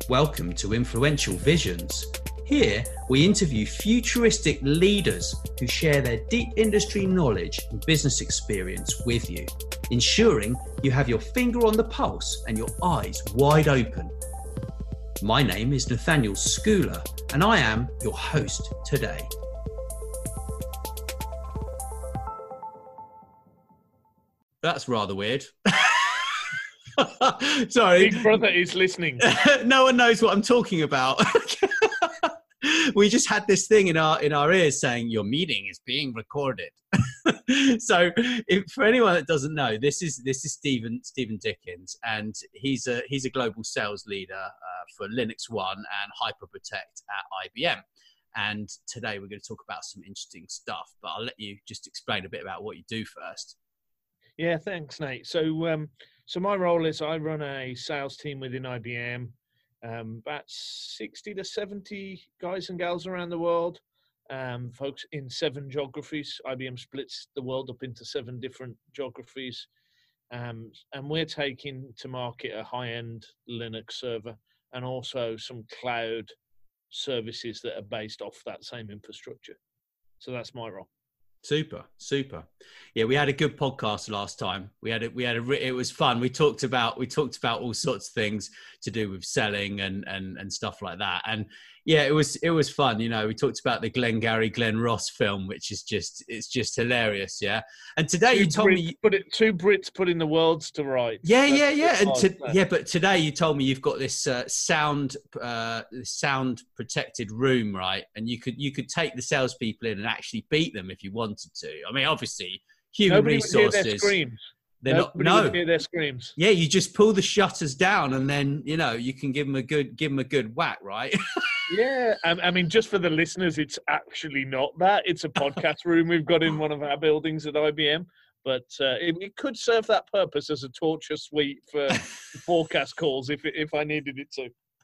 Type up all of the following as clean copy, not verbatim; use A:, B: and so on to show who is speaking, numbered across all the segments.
A: Welcome to Influential Visions. Here, we interview futuristic leaders who share their deep industry knowledge and business experience with you, ensuring you have your finger on the pulse and your eyes wide open. My name is Nathaniel Schooler, and I am your host today. That's rather weird. Sorry.
B: Big Brother is listening.
A: No one knows what I'm talking about. We just had this thing in our ears saying your meeting is being recorded. So, for anyone that doesn't know, this is Stephen Dickens, and he's a global sales leader for Linux One and HyperProtect at IBM. And today we're going to talk about some interesting stuff. But I'll let you just explain a bit about what you do first.
B: Yeah, thanks, Nate. So my role is I run a sales team within IBM, about 60 to 70 guys and gals around the world, folks in 7 geographies. IBM splits the world up into 7 different geographies, and we're taking to market a high-end Linux server and also some cloud services that are based off that same infrastructure. So that's my role.
A: Super. Yeah, we had a good podcast last time. It was fun. We talked about all sorts of things to do with selling and stuff like that. And yeah, it was fun. You know, we talked about the Glengarry Glen Ross film, which is it's just hilarious. Yeah. And today you told me
B: two Brits putting the worlds to rights.
A: Yeah. But today you told me you've got this sound protected room, right? And you could take the salespeople in and actually beat them if you wanted to. I mean, obviously, human resources.
B: Would hear their screams.
A: Nobody
B: would hear their screams.
A: Yeah, you just pull the shutters down, and then you can give them a good whack, right?
B: Yeah, I mean, just for the listeners, it's actually not that. It's a podcast room we've got in one of our buildings at IBM, but it could serve that purpose as a torture suite for forecast calls if I needed it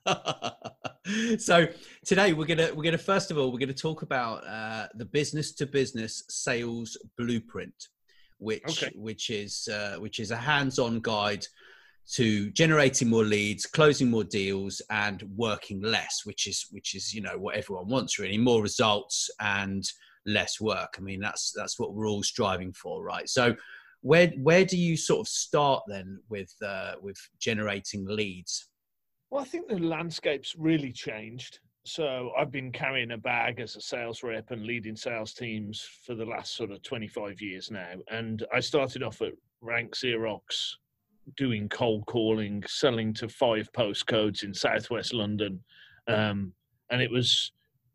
B: to.
A: So today we're gonna first of all we're gonna talk about the business to business sales blueprint, which is a hands-on guide to generating more leads, closing more deals, and working less, which is what everyone wants, really. More results and less work. I mean, that's what we're all striving for, right? So where do you sort of start then with generating leads?
B: Well, I think the landscape's really changed. So I've been carrying a bag as a sales rep and leading sales teams for the last sort of 25 years now. And I started off at Rank Xerox doing cold calling, selling to 5 postcodes in Southwest London. And it was,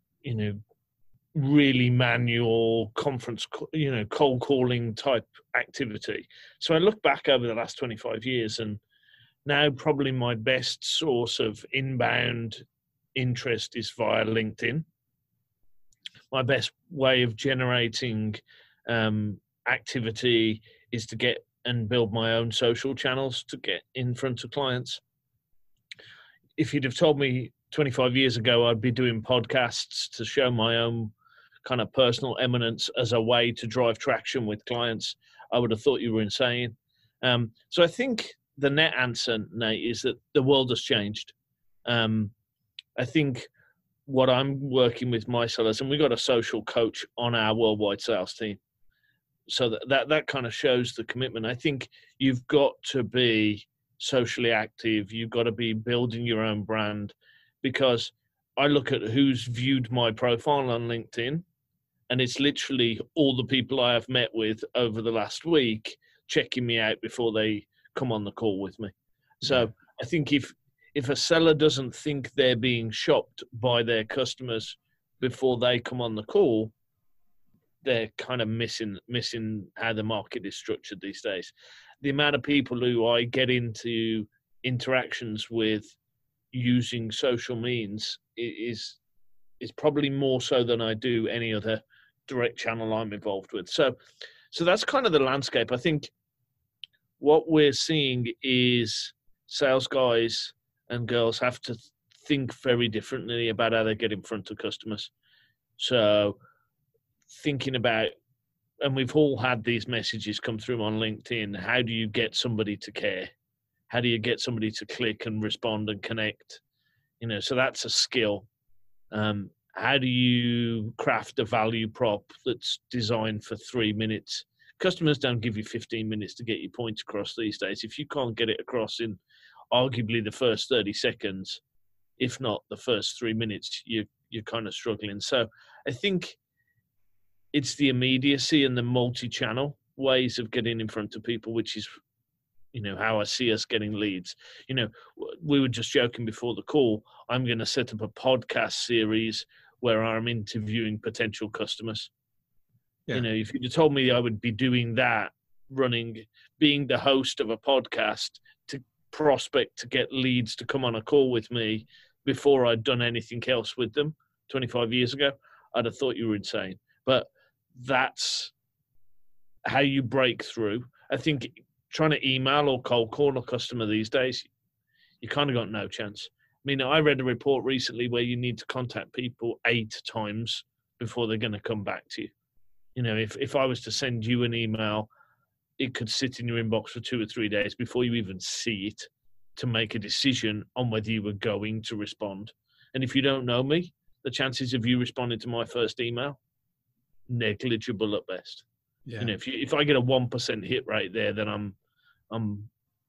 B: really manual conference, cold calling type activity. So I look back over the last 25 years, and now probably my best source of inbound interest is via LinkedIn. My best way of generating activity is to get and build my own social channels to get in front of clients. If you'd have told me 25 years ago I'd be doing podcasts to show my own kind of personal eminence as a way to drive traction with clients, I would have thought you were insane. So I think the net answer, Nate, is that the world has changed. I think what I'm working with my sellers, and we've got a social coach on our worldwide sales team, so that kind of shows the commitment. I think you've got to be socially active. You've got to be building your own brand, because I look at who's viewed my profile on LinkedIn, and it's literally all the people I have met with over the last week checking me out before they come on the call with me. So I think if a seller doesn't think they're being shopped by their customers before they come on the call, they're kind of missing how the market is structured these days. The amount of people who I get into interactions with using social means is probably more so than I do any other direct channel I'm involved with. So that's kind of the landscape. I think what we're seeing is sales guys and girls have to think very differently about how they get in front of customers. So thinking about, and we've all had these messages come through on LinkedIn, how do you get somebody to care? How do you get somebody to click and respond and connect? So that's a skill. How do you craft a value prop that's designed for 3 minutes? Customers don't give you 15 minutes to get your points across these days. If you can't get it across in arguably the first 30 seconds, if not the first 3 minutes, you're kind of struggling. So I think it's the immediacy and the multi-channel ways of getting in front of people, which is, how I see us getting leads. We were just joking before the call. I'm going to set up a podcast series where I'm interviewing potential customers. Yeah. If you'd have told me I would be doing that, being the host of a podcast to prospect, to get leads to come on a call with me before I'd done anything else with them 25 years ago, I'd have thought you were insane. But that's how you break through. I think trying to email or cold call a customer these days, you kind of got no chance. I mean, I read a report recently where you need to contact people 8 times before they're going to come back to you. If I was to send you an email, it could sit in your inbox for 2 or 3 days before you even see it to make a decision on whether you were going to respond. And if you don't know me, the chances of you responding to my first email, negligible at best. Yeah. If I get a 1% hit rate there, then I'm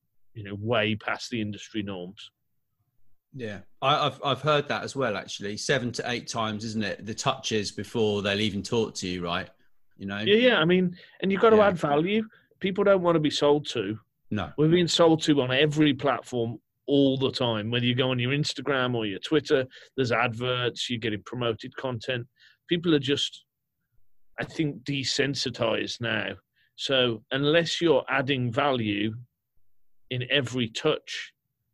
B: way past the industry norms.
A: Yeah, I've heard that as well. Actually, 7 to 8 times, isn't it? The touches before they'll even talk to you, right?
B: Yeah. I mean, and you've got to add value. People don't want to be sold to.
A: No,
B: we're being sold to on every platform all the time. Whether you go on your Instagram or your Twitter, there's adverts. You're getting promoted content. People are just, I think, desensitized now. So unless you're adding value in every touch,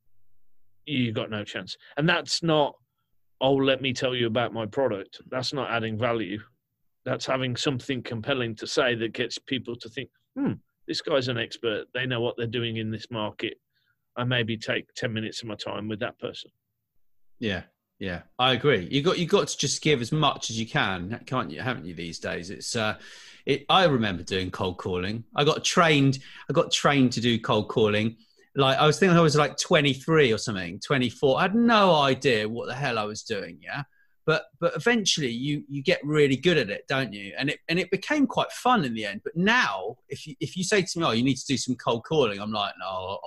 B: you got no chance. And that's not, let me tell you about my product. That's not adding value. That's having something compelling to say that gets people to think, this guy's an expert. They know what they're doing in this market. I maybe take 10 minutes of my time with that person.
A: Yeah. Yeah, I agree. You got to just give as much as you can, can't you? Haven't you these days? It's I remember doing cold calling. I got trained to do cold calling. Like I was thinking I was like 23 or something, 24. I had no idea what the hell I was doing. Yeah, but eventually you get really good at it, don't you? And it became quite fun in the end. But now, if you say to me, you need to do some cold calling, I'm like, no.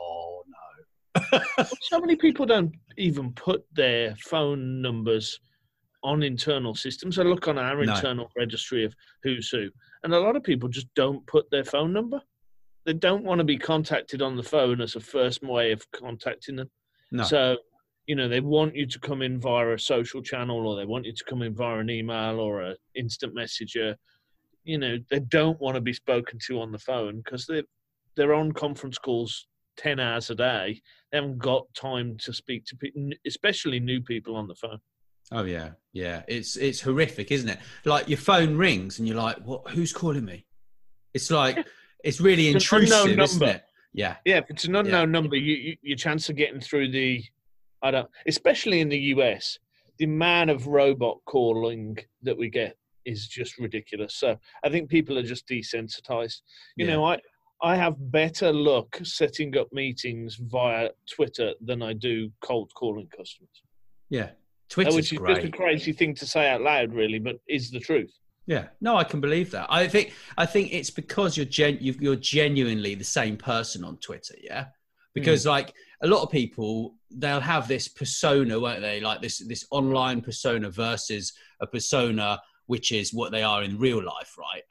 B: So many people don't even put their phone numbers on internal systems. I look on our internal registry of who's who, and a lot of people just don't put their phone number. They don't want to be contacted on the phone as a first way of contacting them. No. So, they want you to come in via a social channel, or they want you to come in via an email or an instant messenger. They don't want to be spoken to on the phone because they're on conference calls 10 hours a day. They haven't got time to speak to people, especially new people on the phone.
A: Oh yeah. Yeah. It's horrific, isn't it? Like your phone rings and you're like, what, who's calling me? It's like, it's really intrusive, isn't it? Yeah.
B: Yeah. If it's an unknown number, your chance of getting through especially in the US, the amount of robot calling that we get is just ridiculous. So I think people are just desensitized. I have better luck setting up meetings via Twitter than I do cold calling customers.
A: Yeah, Twitter's
B: which is just a crazy thing to say out loud, really, but is the truth.
A: Yeah, no, I can believe that. I think it's because you're genuinely the same person on Twitter. Yeah, because like a lot of people, they'll have this persona, won't they? Like this online persona versus a persona which is what they are in real life, right?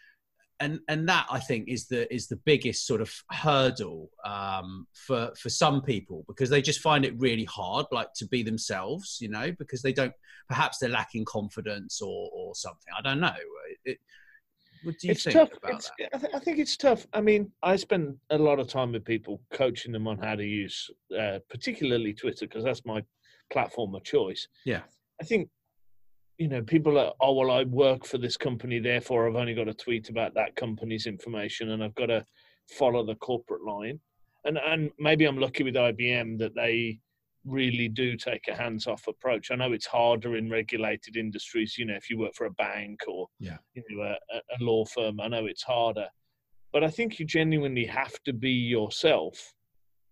A: And that I think is the biggest sort of hurdle for some people, because they just find it really hard, like to be themselves, because perhaps they're lacking confidence or something. I don't know. What do you think about that?
B: I think it's tough. I mean, I spend a lot of time with people coaching them on how to use, particularly Twitter, because that's my platform of choice.
A: Yeah,
B: I think. People are, I work for this company, therefore I've only got to tweet about that company's information and I've got to follow the corporate line. And maybe I'm lucky with IBM that they really do take a hands-off approach. I know it's harder in regulated industries, if you work for a bank or a law firm, I know it's harder. But I think you genuinely have to be yourself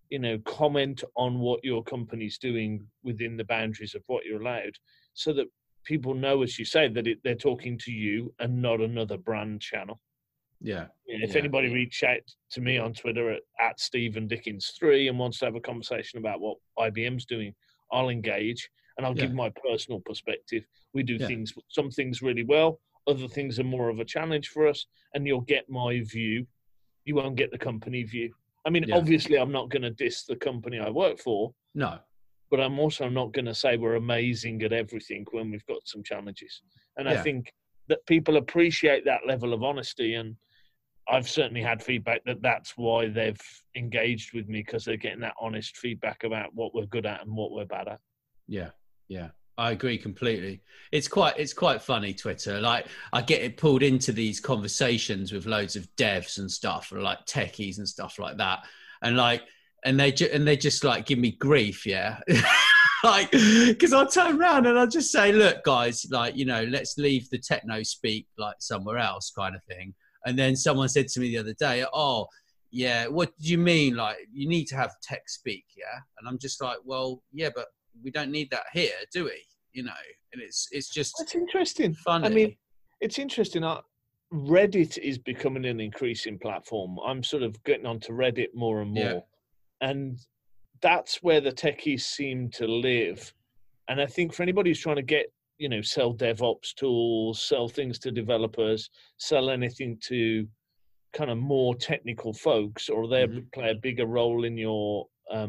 B: comment on what your company's doing within the boundaries of what you're allowed, so that people know, as you say, that they're talking to you and not another brand channel.
A: Yeah.
B: If anybody reaches out to me on Twitter at Stephen Dickens 3 and wants to have a conversation about what IBM's doing, I'll engage and I'll give my personal perspective. We do some things really well, other things are more of a challenge for us, and you'll get my view. You won't get the company view. I mean, obviously, I'm not going to diss the company I work for.
A: No.
B: But I'm also not going to say we're amazing at everything when we've got some challenges. And I think that people appreciate that level of honesty. And I've certainly had feedback that that's why they've engaged with me, because they're getting that honest feedback about what we're good at and what we're bad at.
A: Yeah, yeah. I agree completely. It's quite funny, Twitter. Like, I get it pulled into these conversations with loads of devs and stuff, or like techies and stuff like that. And they just like give me grief, like, because I'll turn around and I'll just say, look, guys, like, let's leave the techno speak like somewhere else, kind of thing. And then someone said to me the other day, oh, yeah, what do you mean? Like, you need to have tech speak, yeah? And I'm just like, well, yeah, but we don't need that here, do we? And it's just...
B: That's interesting.
A: Funny.
B: I mean, it's interesting. Reddit is becoming an increasing platform. I'm sort of getting onto Reddit more and more. Yeah. And that's where the techies seem to live. And I think for anybody who's trying to get, sell DevOps tools, sell things to developers, sell anything to kind of more technical folks, or they play a bigger role in your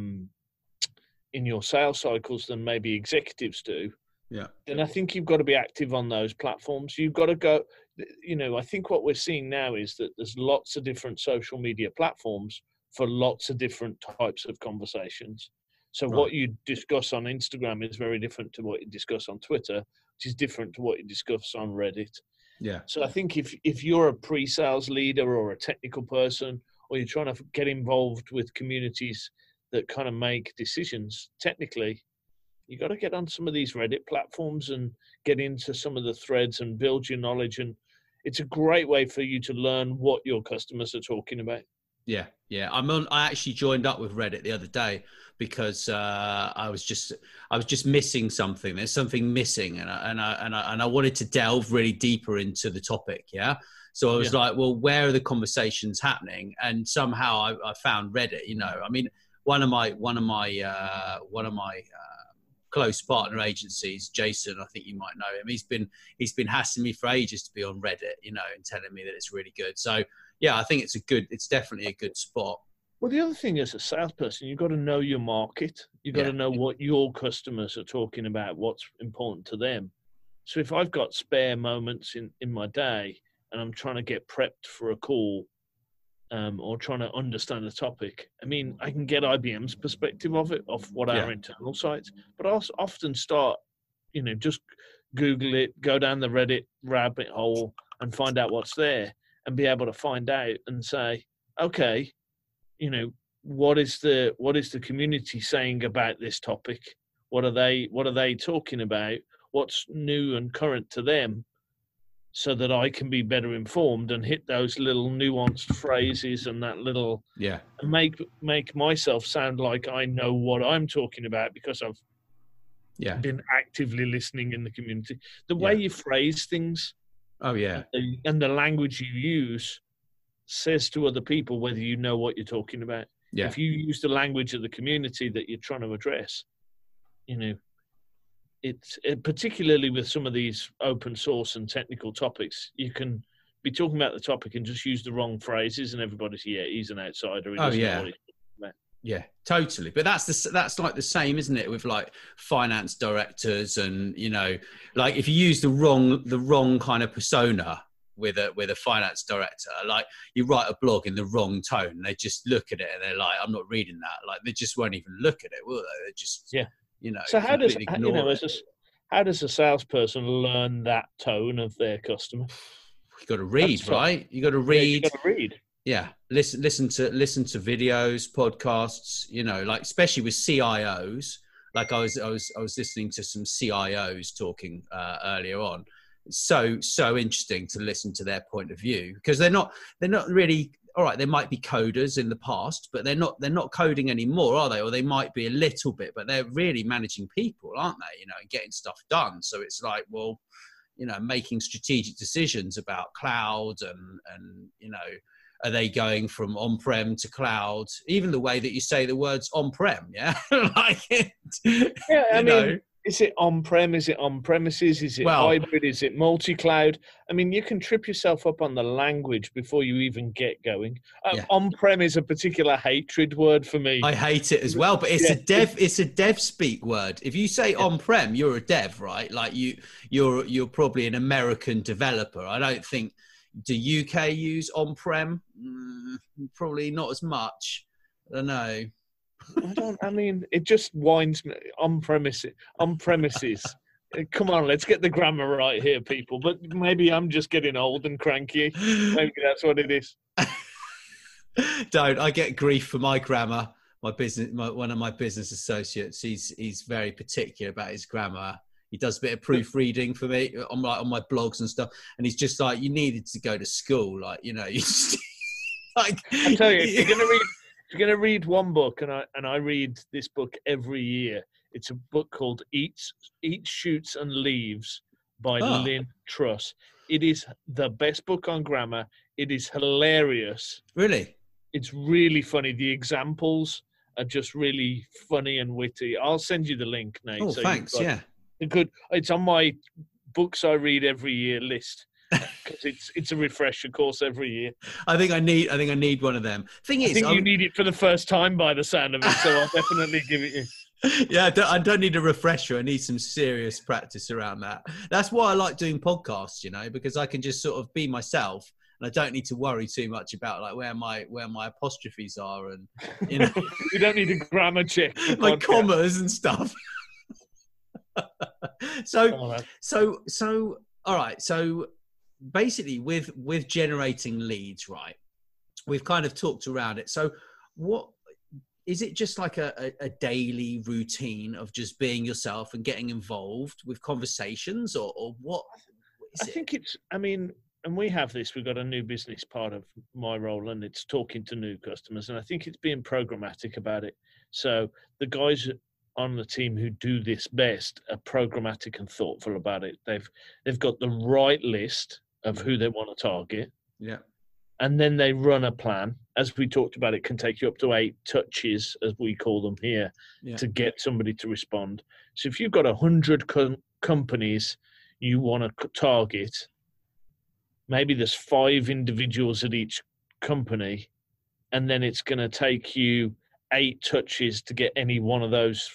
B: sales cycles than maybe executives do.
A: Yeah.
B: Then I think you've got to be active on those platforms. You've got to go, I think what we're seeing now is that there's lots of different social media platforms for lots of different types of conversations. So what you discuss on Instagram is very different to what you discuss on Twitter, which is different to what you discuss on Reddit.
A: Yeah.
B: So I think if you're a pre-sales leader or a technical person, or you're trying to get involved with communities that kind of make decisions technically, you got to get on some of these Reddit platforms and get into some of the threads and build your knowledge. And it's a great way for you to learn what your customers are talking about.
A: Yeah, yeah. I actually joined up with Reddit the other day because I was just missing something. There's something missing, and I wanted to delve really deeper into the topic. Yeah. So I was like, well, where are the conversations happening? And somehow I found Reddit. I mean, one of my close partner agencies, Jason, I think you might know him. He's been hassling me for ages to be on Reddit, and telling me that it's really good. So yeah, I think it's definitely a good spot.
B: Well, the other thing as a salesperson, you've got to know your market. You've got to know what your customers are talking about, what's important to them. So if I've got spare moments in my day and I'm trying to get prepped for a call, or trying to understand the topic, I mean, I can get IBM's perspective of it, of what our internal sites, but I also often start, just Google it, go down the Reddit rabbit hole and find out what's there, and be able to find out and say, okay, what is the community saying about this topic? What are they talking about? What's new and current to them? So that I can be better informed and hit those little nuanced phrases and that little, and make myself sound like I know what I'm talking about, because I've been actively listening in the community. The way you phrase things, and the language you use says to other people whether you know what you're talking about. Yeah. If you use the language of the community that you're trying to address, it's particularly with some of these open source and technical topics, you can be talking about the topic and just use the wrong phrases, and everybody's he's an outsider.
A: Yeah, totally. But that's like the same, isn't it, with like finance directors, and like if you use the wrong kind of persona with a finance director, like you write a blog in the wrong tone, they just look at it and they're like, I'm not reading that. Like they just won't even look at it, will they? They just
B: So how does a salesperson learn that tone of their customer?
A: You got to read, right? You got to read.
B: You got to read.
A: Yeah, listen to videos, podcasts. Like especially with CIOs. Like I was listening to some CIOs talking earlier on. It's so interesting to listen to their point of view, because they're not really. all right, they might be coders in the past, but they're not coding anymore, are they? Or they might be a little bit, but they're really managing people, aren't they? And getting stuff done. So it's like, well, making strategic decisions about cloud and are they going from on-prem to cloud? Even the way that you say the words on-prem, yeah? Like it,
B: yeah, I mean, is it on-prem? Is it on-premises? Is it hybrid? Is it multi-cloud? I mean, you can trip yourself up on the language before you even get going. On-prem is a particular hatred word for me.
A: I hate it as well, but it's a dev speak word. If you say on-prem, you're a dev, right? Like you're probably an American developer. I don't think, do UK use on-prem? Probably not as much. I don't know.
B: I mean, it just winds me on premises. Come on, let's get the grammar right here, people. But maybe I'm just getting old and cranky. Maybe that's what it is.
A: I get grief for my grammar. One of my business associates, he's very particular about his grammar. He does a bit of proofreading for me on my blogs and stuff. And he's just like, you needed to go to school. Like, you just like,
B: I tell you, if you're going to read one book, and I read this book every year. It's a book called Eats, Shoots and Leaves by Lynn Truss. It is the best book on grammar. It is hilarious.
A: Really?
B: It's really funny. The examples are just really funny and witty. I'll send you the link, Nate.
A: Oh, thanks. Yeah.
B: It's on my books I read every year list. Because it's a refresher course every year.
A: I think I need one of them. I think
B: you need it for the first time by the sound of it, so I'll definitely give it you.
A: Yeah, I don't need a refresher. I need some serious practice around that. That's why I like doing podcasts, because I can just sort of be myself, and I don't need to worry too much about like where my apostrophes are, and
B: you don't need a grammar check.
A: My commas and stuff. So all right, so. Basically with generating leads, right, we've kind of talked around it. So what is it, just like a daily routine of just being yourself and getting involved with conversations, or what is it?
B: I think it's, and we have this, we've got a new business part of my role, and it's talking to new customers, and I think it's being programmatic about it. So the guys on the team who do this best are programmatic and thoughtful about it. They've got the right list of who they want to target.
A: Yeah.
B: And then they run a plan. As we talked about, it can take you up to 8 touches, as we call them here, to get somebody to respond. So if you've got 100 companies you want to target, maybe there's 5 individuals at each company, and then it's going to take you 8 touches to get any one of those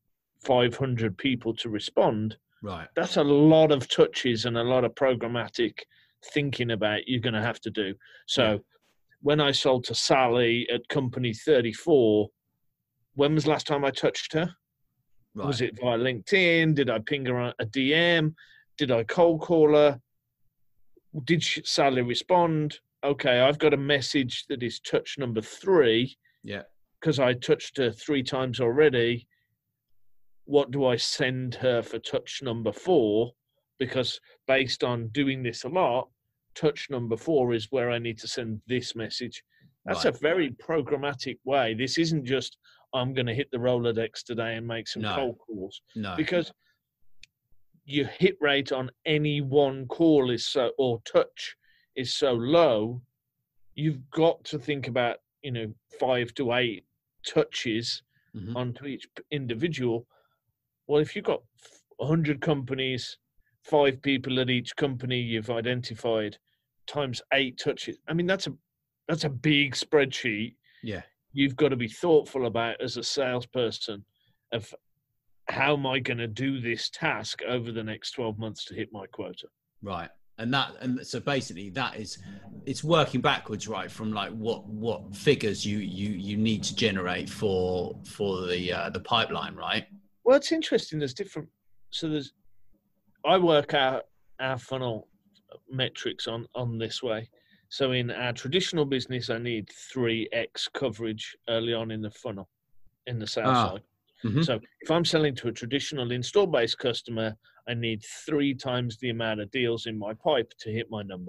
B: 500 people to respond.
A: Right.
B: That's a lot of touches and a lot of programmatic thinking about you're going to have to do. So when I sold to Sally at company 34, when was the last time I touched her? Right. Was it via LinkedIn? Did I ping her a DM? Did I cold call her? Did Sally respond? Okay, I've got a message that is touch number 3.
A: Yeah.
B: Because I touched her 3 times already. What do I send her for touch number 4? Because based on doing this a lot, touch number 4 is where I need to send this message. That's a very programmatic way. This isn't just, I'm going to hit the Rolodex today and make some cold calls.
A: No.
B: Because your hit rate on any one call or touch is so low, you've got to think about, 5 to 8 touches onto each individual. Well, if you've got 100 companies, 5 people at each company you've identified, times 8 touches. That's a big spreadsheet.
A: Yeah.
B: You've got to be thoughtful about as a salesperson of how am I going to do this task over the next 12 months to hit my quota.
A: Right. And so basically it's working backwards, right, from like what figures you need to generate for the pipeline, right?
B: Well, it's interesting. There's different. So I work out our funnel metrics on this way. So in our traditional business, I need 3x coverage early on in the funnel, in the sales side. Mm-hmm. So if I'm selling to a traditional install-based customer, I need 3 times the amount of deals in my pipe to hit my number.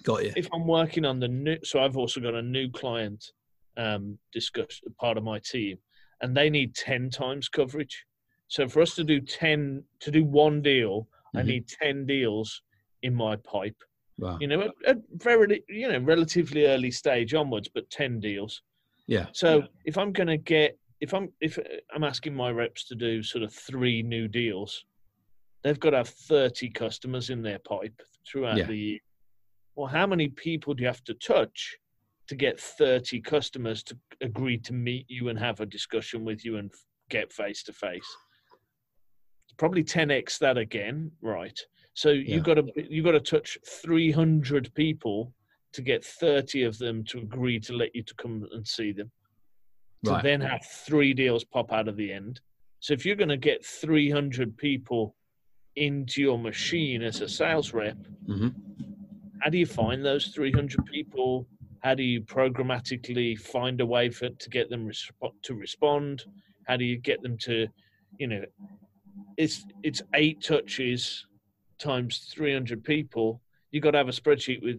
A: Got you.
B: If I'm working on the new, so I've also got a new client discussion, part of my team, and they need 10 times coverage. So for us to do one deal, I need 10 deals in my pipe.
A: Wow.
B: At very, relatively early stage onwards, but 10 deals.
A: Yeah.
B: So if I'm asking my reps to do sort of 3 new deals, they've got to have 30 customers in their pipe throughout the year. Well, how many people do you have to touch to get 30 customers to agree to meet you and have a discussion with you and get face to face? It's probably 10x that again, right? So you got to touch 300 people to get 30 of them to agree to let you to come and see them. To then have 3 deals pop out of the end. So if you're going to get 300 people into your machine as a sales rep, how do you find those 300 people? How do you programmatically find a way to get them to respond? How do you get them to, it's 8 touches times 300 people. You've got to have a spreadsheet with,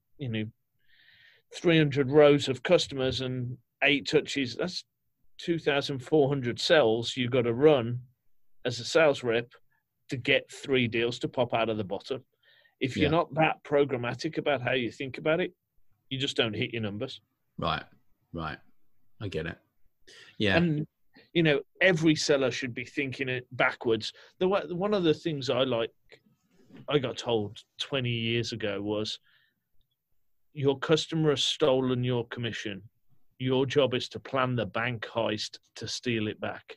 B: 300 rows of customers and 8 touches. That's 2,400 cells you've got to run as a sales rep to get 3 deals to pop out of the bottom. If you're not that programmatic about how you think about it, you just don't hit your numbers.
A: Right. I get it. Yeah.
B: And, every seller should be thinking it backwards. One of the things I got told 20 years ago was, your customer has stolen your commission. Your job is to plan the bank heist to steal it back.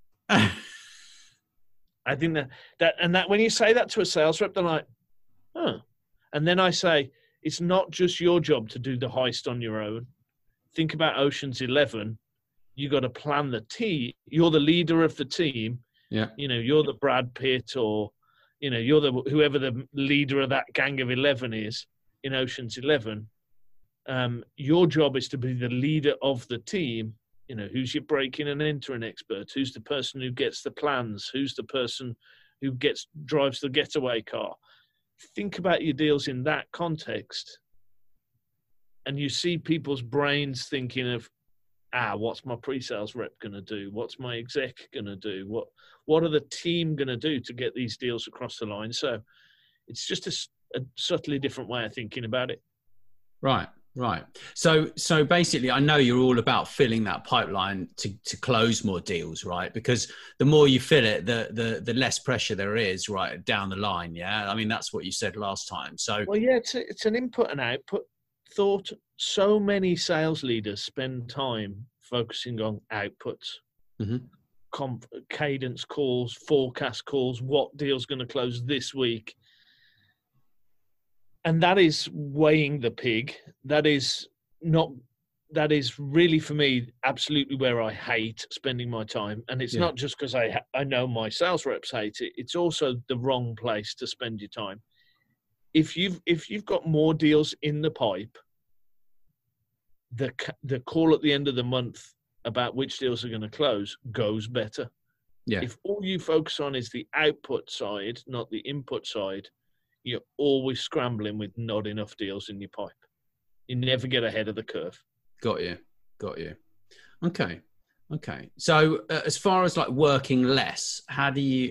B: I think that when you say that to a sales rep, they're like, huh. And then I say, it's not just your job to do the heist on your own. Think about Ocean's 11. You got to plan the team. You're the leader of the team.
A: Yeah.
B: You're the Brad Pitt, or, you're whoever the leader of that gang of 11 is in Ocean's 11. Your job is to be the leader of the team. Who's your breaking and entering expert? Who's the person who gets the plans? Who's the person who drives the getaway car? Think about your deals in that context, and you see people's brains thinking of, what's my pre-sales rep going to do? What's my exec going to do? What are the team going to do to get these deals across the line? So it's just a subtly different way of thinking about it.
A: Right. So basically, I know you're all about filling that pipeline to close more deals, right? Because the more you fill it, the less pressure there is right down the line. Yeah. I mean, that's what you said last time. So,
B: well, yeah, it's an input and output thought. So many sales leaders spend time focusing on outputs, cadence calls, forecast calls, what deal's going to close this week. And that is weighing the pig. That is really, for me, absolutely where I hate spending my time. And it's not just because I know my sales reps hate it. It's also the wrong place to spend your time. If you've got more deals in the pipe, the call at the end of the month about which deals are going to close goes better. Yeah. If all you focus on is the output side, not the input side, you're always scrambling with not enough deals in your pipe. You never get ahead of the curve.
A: Got you. Okay. So as far as like working less, how do you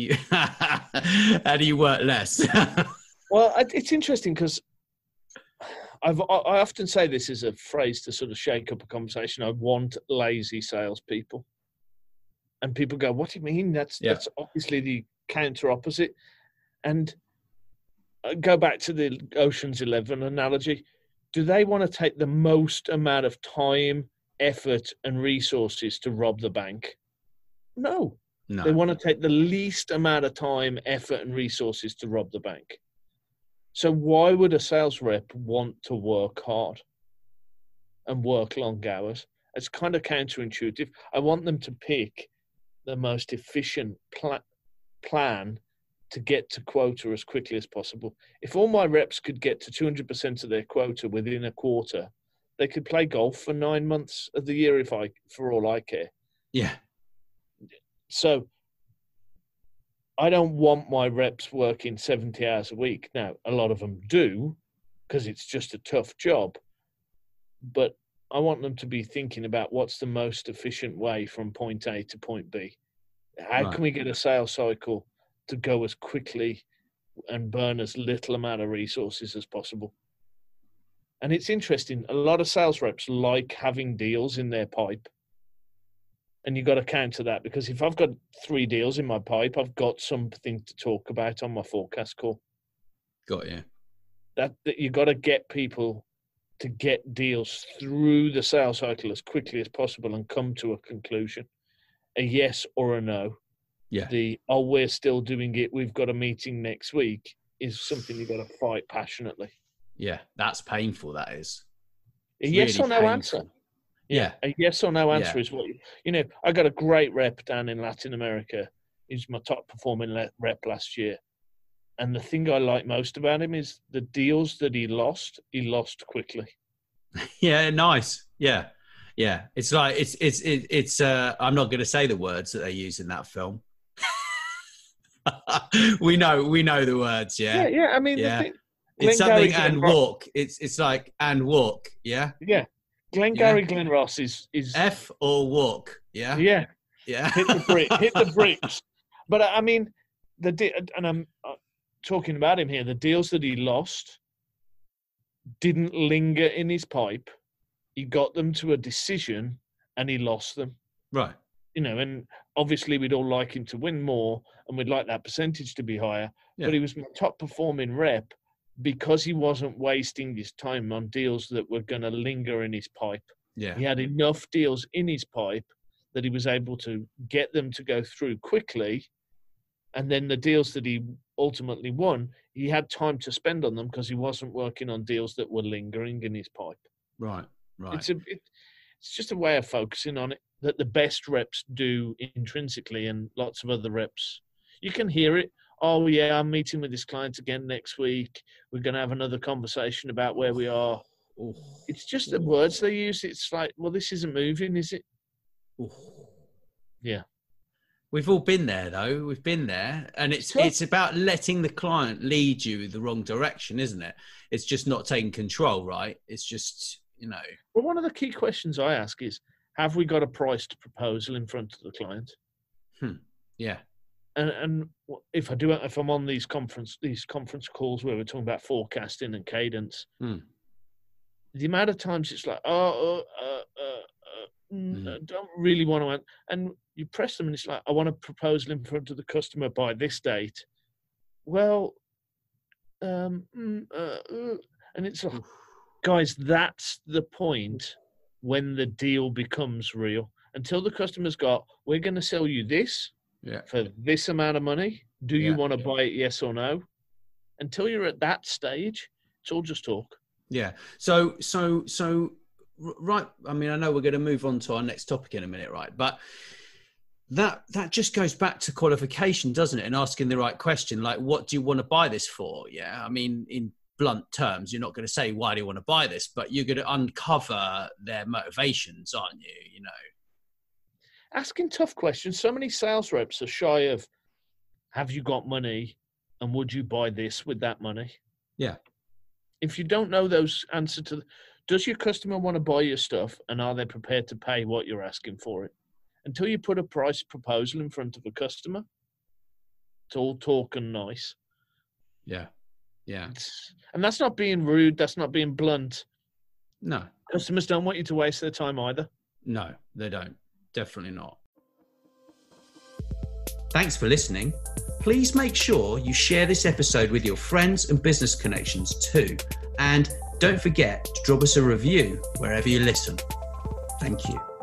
A: work less?
B: Well, it's interesting because I often say this is a phrase to sort of shake up a conversation. I want lazy salespeople, and people go, "What do you mean?" That's obviously the counter opposite. And go back to the Ocean's 11 analogy. Do they want to take the most amount of time, effort, and resources to rob the bank? No. They want to take the least amount of time, effort, and resources to rob the bank. So why would a sales rep want to work hard and work long hours? It's kind of counterintuitive. I want them to pick the most efficient plan to get to quota as quickly as possible. If all my reps could get to 200% of their quota within a quarter, they could play golf for 9 months of the year for all I care.
A: Yeah.
B: So I don't want my reps working 70 hours a week. Now, a lot of them do, because it's just a tough job. But I want them to be thinking about what's the most efficient way from point A to point B. How can we get a sales cycle to go as quickly and burn as little amount of resources as possible? And it's interesting. A lot of sales reps like having deals in their pipe. And you've got to counter that, because if I've got 3 deals in my pipe, I've got something to talk about on my forecast call.
A: Got you.
B: That you've got to get people to get deals through the sales cycle as quickly as possible and come to a conclusion, a yes or a no.
A: Yeah.
B: We're still doing it, we've got a meeting next week, is something you've got to fight passionately.
A: Yeah, that's painful, that is.
B: It's a yes or no answer.
A: Yeah.
B: A yes or no answer is what, I got a great rep down in Latin America. He's my top performing rep last year. And the thing I like most about him is the deals that he lost quickly.
A: Yeah, nice. Yeah. Yeah. It's like, it's I'm not going to say the words that they use in that film. we know the words. Yeah.
B: Yeah. I mean,
A: it's something and walk. It's like, and walk. Yeah.
B: Yeah. Glengarry Glen Ross is
A: F or walk. Yeah.
B: Yeah.
A: Yeah.
B: hit the bricks. But I mean, and I'm talking about him here, the deals that he lost didn't linger in his pipe. He got them to a decision and he lost them.
A: Right.
B: And obviously we'd all like him to win more and we'd like that percentage to be higher. Yeah. But he was my top performing rep because he wasn't wasting his time on deals that were going to linger in his pipe.
A: Yeah.
B: He had enough deals in his pipe that he was able to get them to go through quickly. And then the deals that he ultimately won, he had time to spend on them because he wasn't working on deals that were lingering in his pipe.
A: Right.
B: It's just a way of focusing on it that the best reps do intrinsically, and lots of other reps. You can hear it. Oh, yeah, I'm meeting with this client again next week. We're going to have another conversation about where we are. Ooh. It's just the words they use. It's like, well, this isn't moving, is it?
A: Ooh.
B: Yeah.
A: We've all been there, though. We've been there. And it's about letting the client lead you in the wrong direction, isn't it? It's just not taking control, right? It's just,
B: Well, one of the key questions I ask is, have we got a priced proposal in front of the client?
A: Yeah.
B: And if I'm on these conference calls where we're talking about forecasting and cadence, the amount of times it's like, don't really want to, and you press them and it's like, I want a proposal in front of the customer by this date. Well, and it's like, guys, that's the point when the deal becomes real. Until the customer's got, we're going to sell you this for this amount of money. Do you want to buy it? Yes or no? Until you're at that stage, it's all just talk.
A: Yeah. So right. I mean, I know we're going to move on to our next topic in a minute, right? But that just goes back to qualification, doesn't it? And asking the right question, like, what do you want to buy this for? Yeah. I mean, in blunt terms, you're not going to say, why do you want to buy this? But you're going to uncover their motivations, aren't you?
B: Asking tough questions. So many sales reps are shy of, have you got money? And would you buy this with that money?
A: Yeah.
B: If you don't know those answers to, does your customer want to buy your stuff? And are they prepared to pay what you're asking for it? Until you put a price proposal in front of a customer, it's all talk and nice.
A: Yeah. Yeah.
B: And that's not being rude. That's not being blunt.
A: No.
B: Customers don't want you to waste their time either.
A: No, they don't. Definitely not. Thanks for listening. Please make sure you share this episode with your friends and business connections too. And don't forget to drop us a review wherever you listen. Thank you.